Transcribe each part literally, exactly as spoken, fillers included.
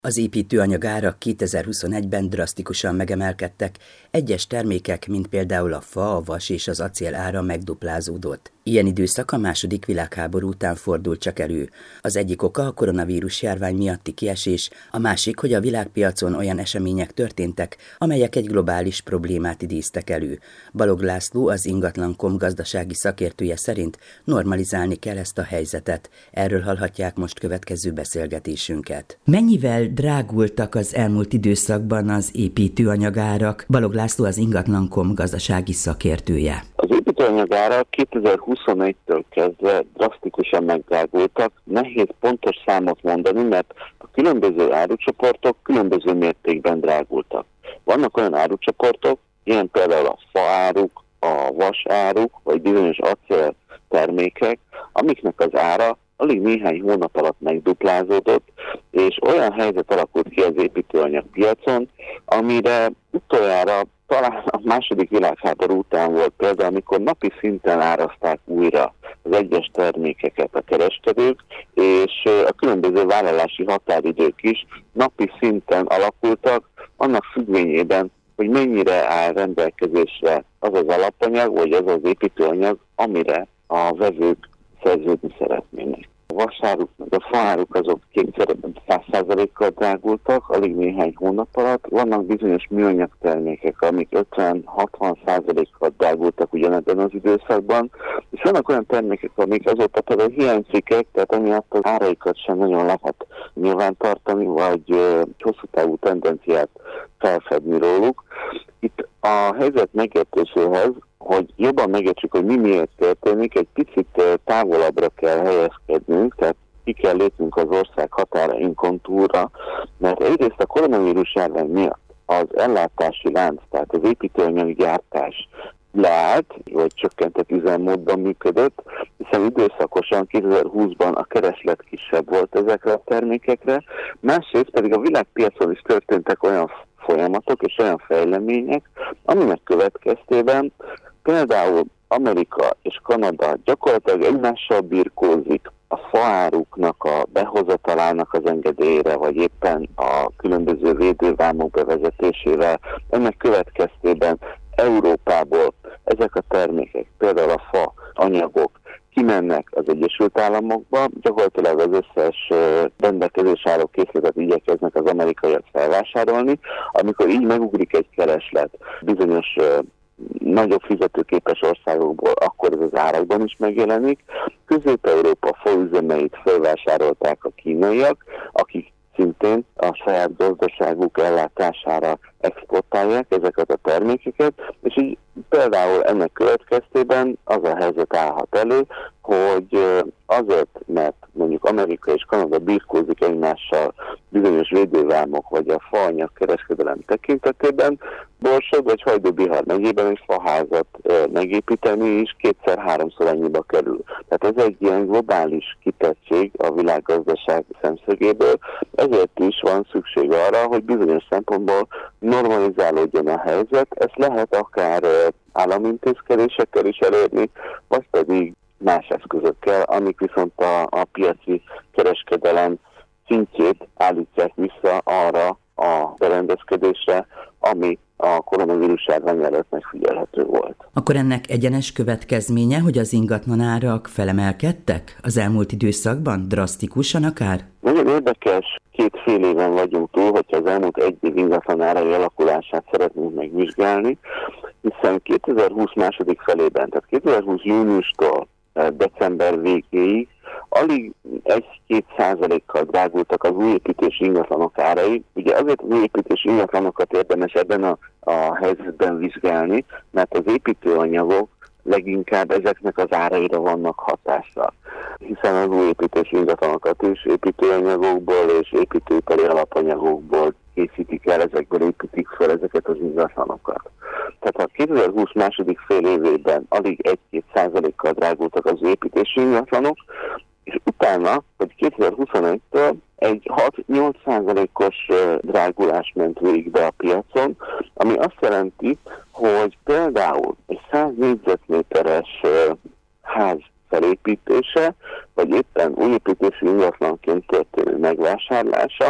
Az építőanyag árak kétezer-huszonegyben drasztikusan megemelkedtek, egyes termékek, mint például a fa, a vas és az acél ára megduplázódott. Ilyen időszak a második világháború után fordult csak elő. Az egyik oka a koronavírus járvány miatti kiesés, a másik, hogy a világpiacon olyan események történtek, amelyek egy globális problémát idéztek elő. Balogh László, az ingatlan pont com gazdasági szakértője szerint normalizálni kell ezt a helyzetet. Erről hallhatják most következő beszélgetésünket. Mennyivel drágultak az elmúlt időszakban az építőanyagárak? Balogh László, az ingatlan pont com gazdasági szakértője. Az építőanyagárak kétezer-huszonegytől kezdve drasztikusan megdrágultak. Nehéz pontos számot mondani, mert a különböző árucsoportok különböző mértékben drágultak. Vannak olyan árucsoportok, ilyen például a faáruk, a vasáruk, vagy bizonyos acél termékek, amiknek az ára alig néhány hónap alatt megduplázódott, és olyan helyzet alakult ki az építőanyagpiacon, amire utoljára talán a második világháború után volt például, amikor napi szinten árazták újra az egyes termékeket a kereskedők, és a különböző vállalási határidők is napi szinten alakultak, annak függvényében, hogy mennyire áll rendelkezésre az az alapanyag, vagy az az építőanyag, amire a vevők szerződni szeretnének. A vasáruk, meg a faáruk azok kétszerben száz százalékkal drágultak, alig néhány hónap alatt. Vannak bizonyos műanyag termékek, amik ötven-hatvan százalékkal drágultak ugyanebben az időszakban, és vannak olyan termékek, amik azóta például hiánycikkek, tehát emiatt az áraikat sem nagyon lehet nyilván tartani, vagy uh, hosszú távú tendenciát felfedni róluk. Itt a helyzet megértéséhez, hogy jobban megértsük, hogy mi miért történik, egy picit távolabbra kell helyezkednünk, tehát ki kell lépnünk az ország határainkon túlra, mert egyrészt a koronavírus járvány miatt az ellátási lánc, tehát az építőanyaggyártás leállt, vagy csökkentett üzemmódban működött, hiszen időszakosan kétezer-húszban a kereslet kisebb volt ezekre a termékekre, másrészt pedig a világpiacon is történtek olyan folyamatok és olyan fejlemények, aminek következtében például Amerika és Kanada gyakorlatilag egymással birkózik a faáruknak a behozatalának az engedélyére, vagy éppen a különböző védővámok bevezetésével. Ennek következtében Európából ezek a termékek, például a fa anyagok kimennek az Egyesült Államokba, gyakorlatilag az összes rendelkezés álló készletet igyekeznek az amerikaiak felvásárolni. Amikor így megugrik egy kereslet bizonyos nagyobb fizetőképes országokból, akkor ez az árakban is megjelenik. Közép-Európa faüzemeit felvásárolták a kínaiak, akik szintén a saját gazdaságuk ellátására exportálják ezeket a termékeket, és így például ennek következtében az a helyzet állhat elő, hogy azért, mert mondjuk Amerika és Kanada birkózik egymással bizonyos védővámok vagy a faanyag kereskedelem tekintetében, Borsod vagy Hajdú-Bihar megyében egy faházat megépíteni is kétszer-háromszor annyiba kerül. Tehát ez egy ilyen globális kitettség a világgazdaság szemszögéből, ezért is van szükség arra, hogy bizonyos szempontból normalizálódjon a helyzet. Ezt lehet akár államintézkedésekkel is elérni, vagy pedig más eszközökkel, amik viszont a, a piaci kereskedelem szintjét állítják vissza arra a berendezkedésre, ami a koronavírus járvány előtt megfigyelhető volt. Akkor ennek egyenes következménye, hogy az ingatlanárak felemelkedtek az elmúlt időszakban, drasztikusan akár? Nagyon érdekes, két fél éven vagyunk túl, hogyha az elmúlt egy év ingatlanárai alakulását szeretnénk megvizsgálni, hiszen kétezer-húsz második felében, tehát kétezer-húsz júniustól december végéig alig egy-két százalékkal drágultak az újépítési ingatlanok árai. Ugye azért az újépítési ingatlanokat érdemes ebben a, a helyzetben vizsgálni, mert az építőanyagok leginkább ezeknek az áraira vannak hatással. Hiszen az újépítési ingatlanokat is építőanyagokból és építőipari alapanyagokból készítik el, ezekből építik fel ezeket az ingatlanokat. Tehát a kétezer-húsz második fél évében alig egy-két százalékkal drágultak az építési ingatlanok, és utána, hogy kétezer-huszonegytől egy hat-nyolc százalékos drágulás ment végbe a piacon, ami azt jelenti, hogy például egy száz négyzetméteres ház felépítése, vagy éppen újépítési ingatlanként történő megvásárlása,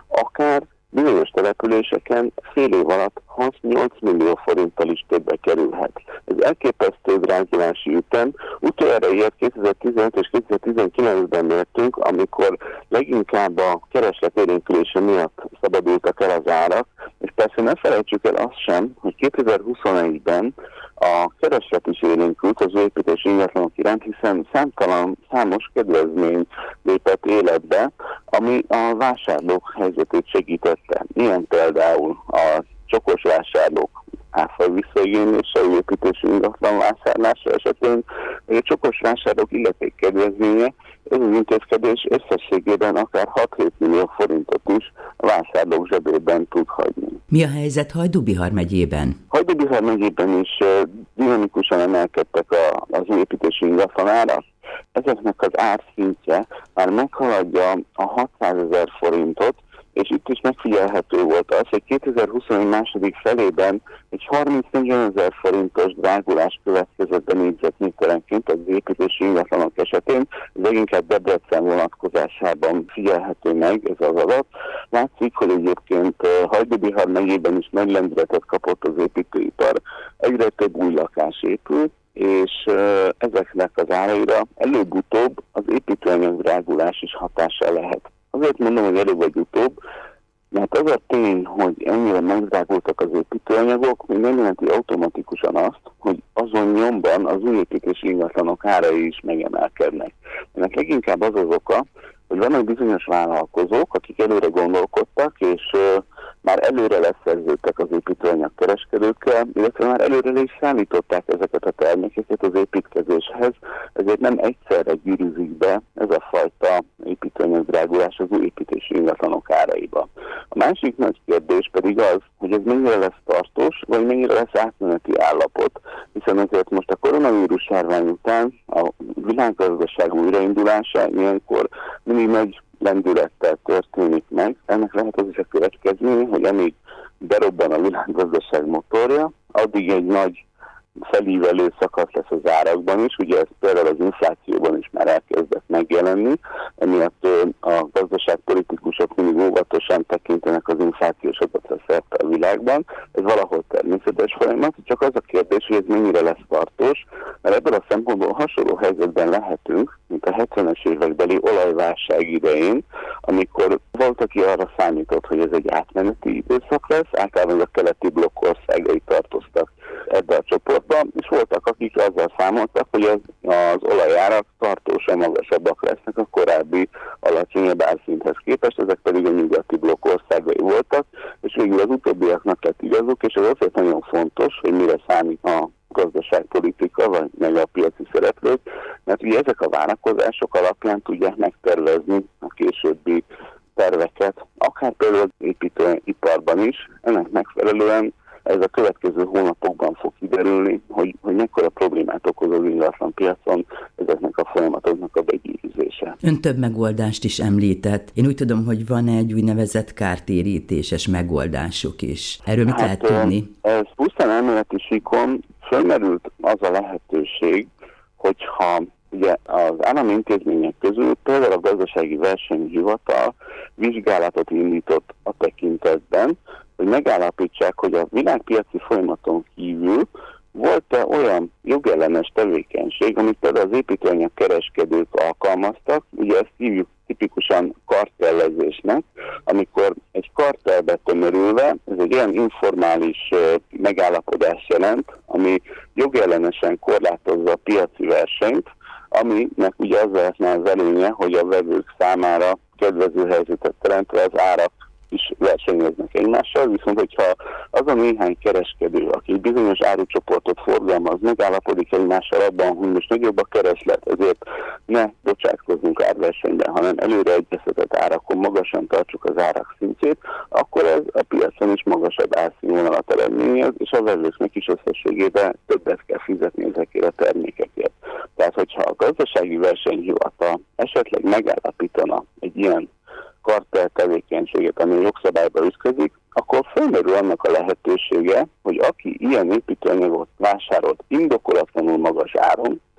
akár bizonyos településeken fél év alatt hat-nyolc millió forinttal is többe kerülhet. Ez elképesztő drágulási ütem. Utoljára ilyet kétezer-tizenöt és kétezer-tizenkilencben mértünk, amikor leginkább a kereslet élénkülése miatt szabadultak el az árak, és persze ne felejtsük el azt sem, hogy kétezer-huszonegyben a kereslet is élénkült az építési ingatlanok iránt, hiszen számtalan, számos kedvezmény lépett életbe, ami a vásárlók helyzetét segítette. Ilyen például a csokos vásárlók áfa visszaigénylése, építési ingatlan vásárlása esetén, vagy a csokos vásárlók illetékkedvezménye, ez az intézkedés összességében akár hat-hét millió forintot is a vásárlók zsebében tud hagyni. Mi a helyzet Hajdú-Bihar megyében? Hajdú-Bihar megyében is dinamikusan emelkedtek az építési ingatlanárak. Ezeknek az árszintje már meghaladja a hatszázezer forintot, és itt is megfigyelhető volt az, hogy kétezer-huszonegy második felében egy harminc-negyvenezer forintos drágulás következett be négyzetméterenként az építési ingatlanok esetén. Ez leginkább Debrecen vonatkozásában figyelhető meg ez az adat. Látszik, hogy egyébként Hajdú-Bihar megyében is nagy lendületet kapott az építőipar, egyre több új lakás épül, és ezeknek az áraira előbb-utóbb az építőanyag drágulás is hatással lehet. Azért mondom, hogy előbb vagy utóbb, mert az a tény, hogy ennyire megdrágultak az építőanyagok, még nem jelenti automatikusan azt, hogy azon nyomban az új építési ingatlanok árai is megemelkednek. Ennek leginkább az az oka, hogy vannak bizonyos vállalkozók, akik előre gondolkodtak, és uh, már előre leszerződtek az építőanyag kereskedőkkel, illetve már előre is szállították ezeket a termékeket az építkezéshez, ezért nem egyszerre gyűrűzik be ez a fajta építőanyag drágulás az új építési ingatlanok áraiba. A másik nagy kérdés pedig az, hogy ez mennyire lesz tartós, vagy mennyire lesz átmeneti állapot, hiszen azért most a koronavírus járvány után a világgazdaság újraindulása ilyenkor mindig nagy lendülettel történik meg. Ennek lehet az is a következménye, hogy amíg berobban a világgazdaság motorja, addig egy nagy felívelő szakasz lesz az árakban is, ugye ez például az inflációban is már elkezdett megjelenni, emiatt a gazdaságpolitikusok mindig óvatosan tekintenek az inflációs adatra szerte a világban. Ez valahol természetes folyamat, csak az a kérdés, hogy ez mennyire lesz tartós, mert ebből a szempontból hasonló helyzetben lehetünk, mint a hetvenes évekbeli olajválság idején, amikor volt, aki arra számított, hogy ez egy átmeneti időszak lesz, általában a keleti blokk országai tartoztak ebbe a csoportba, és voltak, akik azzal számoltak, hogy az, az olajárak tartósan magasabbak lesznek a korábbi alacsonyabb árszinthez képest, ezek pedig a nyugati blokk országai voltak, és végül az utóbbiaknak lett igazuk, és ez azért nagyon fontos, hogy mire számít a gazdaságpolitika, vagy meg a piaci szereplők, mert ugye ezek a várakozások alapján tudják megtervezni a későbbi terveket, akár például az építőiparban is, ennek megfelelően ez a következő hónapokban fog kiderülni, hogy, hogy mekkora problémát okoz az ingatlan piacon ezeknek a folyamatoknak a begyűrűzése. Ön több megoldást is említett. Én úgy tudom, hogy van egy úgynevezett kártérítéses megoldások is. Erről mit hát, lehet tudni? Ez pusztán elméleti síkon fölmerült az a lehetőség, hogyha ugye az állami intézmények közül például a Gazdasági Versenyhivatal vizsgálatot indított a tekintetben, hogy megállapítsák, hogy a világpiaci folyamaton kívül volt-e olyan jogellenes tevékenység, amit például az építőanyag kereskedők alkalmaztak, ugye ezt hívjuk tipikusan kartellezésnek, amikor egy kartellbe tömörülve, ez egy olyan informális megállapodás jelent, ami jogellenesen korlátozza a piaci versenyt, aminek ugye az lehetne az előnye, hogy a vevők számára kedvező helyzetet teremtve az árak is versenyeznek egymással, viszont hogyha az a néhány kereskedő, aki bizonyos árucsoportot forgalmaz, megállapodik egymással abban, hogy most nagyobb a kereslet, ezért ne bocsátkozzunk árversenyben, hanem előre egyeztetett árakon magasan tartsuk az árak szintjét, akkor ez a piacon is magasabb árszínvonalat eredményez, és a vevőknek is összességében többet kell fizetni ezekért a termékekért. Tehát, hogyha a Gazdasági Versenyhivatal esetleg megállapítana egy ilyen kartell tevékenységet, ami a jogszabályba ütközik, akkor felmerül annak a lehetősége, hogy aki ilyen építőanyagot vásárolt indokolatlanul magas áron, tehát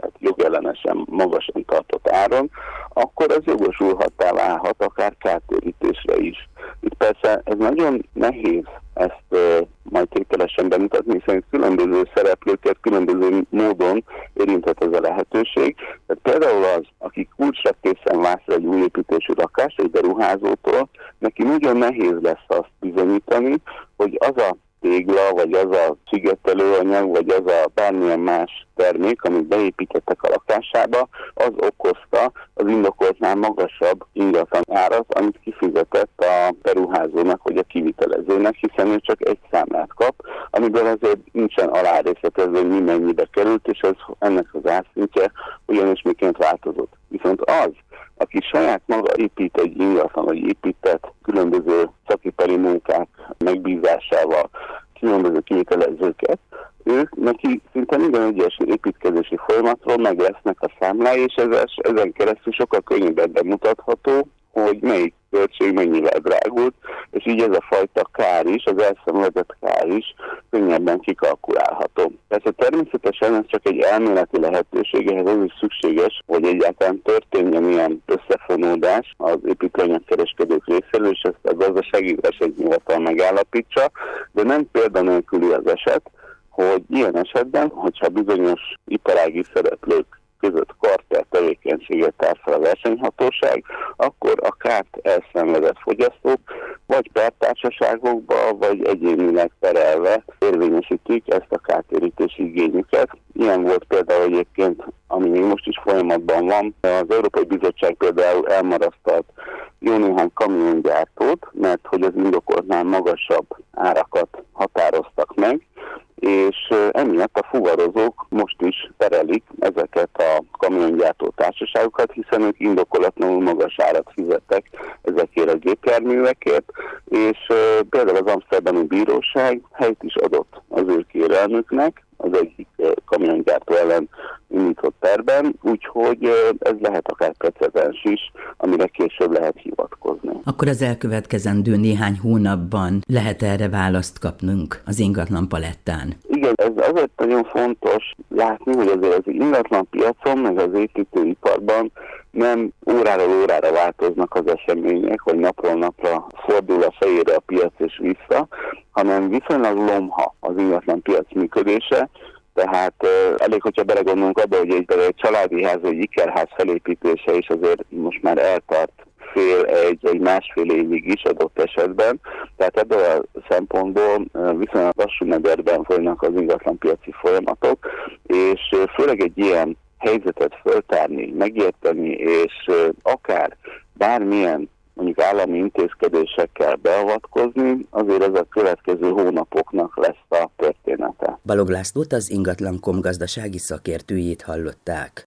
hát jogellenesen magasan tartott áron, akkor az jogosulhattá válhat akár kártérítésre is. Itt persze ez nagyon nehéz ezt uh, majd tételesen bemutatni, hiszen különböző szereplőket különböző módon érinthet ez a lehetőség. Tehát például az, aki kulcsra készen vásárol egy új építésű lakást egy beruházótól, neki nagyon nehéz lesz azt bizonyítani, hogy az a tégla, vagy az a szigetelőanyag, vagy az a bármilyen más termék, amit beépítettek a lakásába, az okozta az indokoltnál magasabb ingatlan árat, amit kifizetett a beruházónak, vagy a kivitelezőnek, hiszen ő csak egy számlát kap, amiből azért nincsen alárészletezve, hogy mi mennyibe került, és ez, ennek az árszintje ugyanis miként változott. Viszont az, aki saját maga épít egy ingatlan, vagy épített különböző szakipari munkák megbízásával különböző kivitelezőket, ők neki szinte minden egyes építkezési folyamatról meg lesznek a számlái, és ez, ezen keresztül sokkal könnyebben bemutatható, hogy melyik költség mennyivel drágult, és így ez a fajta kár is, az elszenvedett kár is könnyebben kikalkulálható. Persze természetesen ez csak egy elméleti lehetőség, ehhez az is szükséges, hogy egyáltalán történjen ilyen összefonódás az építőanyagkereskedők részéről, és ezt a gazdasági versenyhivatal megállapítsa, de nem példanélküli az eset, hogy ilyen esetben, hogyha bizonyos iparági szereplők között kartel tevékenységet tár fel a versenyhatóság, akkor a kárt elszenvedett fogyasztók vagy pertársaságokba, vagy egyénileg perelve érvényesítik ezt a kártérítési igényüket. Ilyen volt például egyébként, ami még most is folyamatban van. Az Európai Bizottság például elmarasztalt jó néhány kamiongyártót, mert hogy az indokoltnál magasabb árakat határoztak meg, és emiatt a fuvarozók most is terelik ezeket a kamiongyártó társaságokat, hiszen ők indokolatlanul magas árat fizettek ezekért a gépjárművekért, és például az amszterdami bíróság helyt is adott az ő kérelmüknek, az egyik kamiongyártó ellen indított perben, úgyhogy ez lehet akár precedens is, amire később lehet hivatkozni. Akkor az elkövetkezendő néhány hónapban lehet erre választ kapnunk az ingatlan palettán? Igen, ez azért nagyon fontos látni, hogy azért az ingatlan piacon, meg az építőiparban nem óráról órára változnak az események, vagy napról napra fordul a fejére a piac és vissza, hanem viszonylag lomha az ingatlan piac működése. Tehát uh, elég, hogyha belegondolunk abba, hogy egy, egy családi ház, egy ikerház felépítése is azért most már eltart fél, egy, egy másfél évig is adott esetben. Tehát ebből a szempontból uh, viszonylag lassú mederben folynak az ingatlanpiaci folyamatok, és uh, főleg egy ilyen helyzetet föltárni, megérteni, és uh, akár bármilyen mondjuk állami intézkedésekkel beavatkozni, azért ez a következő hónapoknak lesz a története. Balog Lászlót, az Ingatlan.com gazdasági szakértőjét hallották.